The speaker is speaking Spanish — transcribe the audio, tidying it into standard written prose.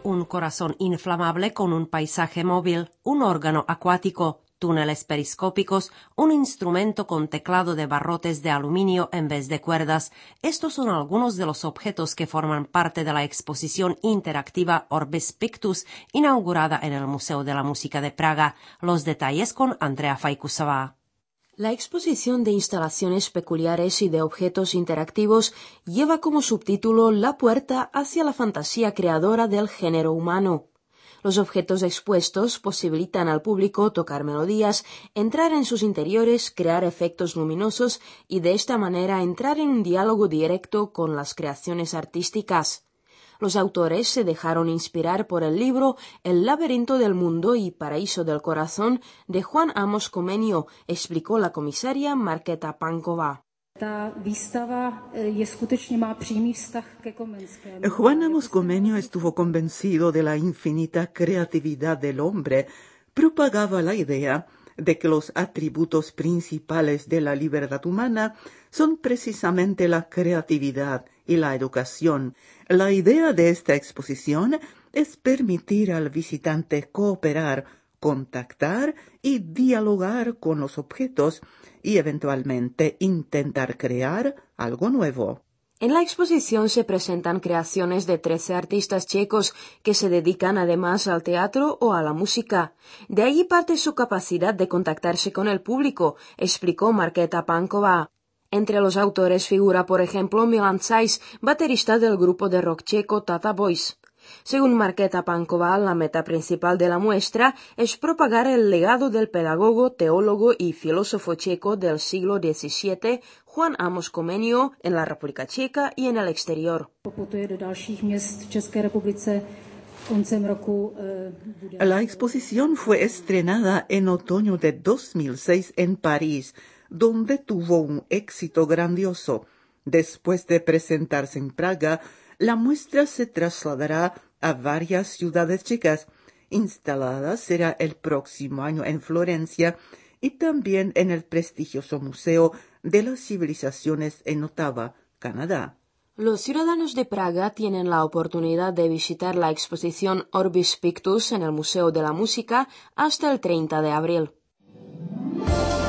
un corazón inflamable con un paisaje móvil, un órgano acuático, túneles periscópicos, un instrumento con teclado de barrotes de aluminio en vez de cuerdas. Estos son algunos de los objetos que forman parte de la exposición interactiva Orbis Pictus, inaugurada en el Museo de la Música de Praga. Los detalles con Andrea Fajkusová. La exposición de instalaciones peculiares y de objetos interactivos lleva como subtítulo La puerta hacia la fantasía creadora del género humano. Los objetos expuestos posibilitan al público tocar melodías, entrar en sus interiores, crear efectos luminosos y de esta manera entrar en un diálogo directo con las creaciones artísticas. Los autores se dejaron inspirar por el libro El laberinto del mundo y paraíso del corazón de Juan Amos Comenius, explicó la comisaria Markéta Panková. Juan Amos Comenius estuvo convencido de la infinita creatividad del hombre. Propagaba la idea de que los atributos principales de la libertad humana son precisamente la creatividad y la educación. La idea de esta exposición es permitir al visitante cooperar, contactar y dialogar con los objetos y eventualmente intentar crear algo nuevo. En la exposición se presentan creaciones de 13 artistas checos que se dedican además al teatro o a la música. De allí parte su capacidad de contactarse con el público, explicó Markéta Panková. Entre los autores figura, por ejemplo, Milan Zeiss, baterista del grupo de rock checo Tata Boys. Según Markéta Panková, la meta principal de la muestra es propagar el legado del pedagogo, teólogo y filósofo checo del siglo XVII, Juan Amos Comenius, en la República Checa y en el exterior. La exposición fue estrenada en otoño de 2006 en París, donde tuvo un éxito grandioso. Después de presentarse en Praga, la muestra se trasladará a varias ciudades checas. Instalada será el próximo año en Florencia y también en el prestigioso Museo de las Civilizaciones en Ottawa, Canadá. Los ciudadanos de Praga tienen la oportunidad de visitar la exposición Orbis Pictus en el Museo de la Música hasta el 30 de abril.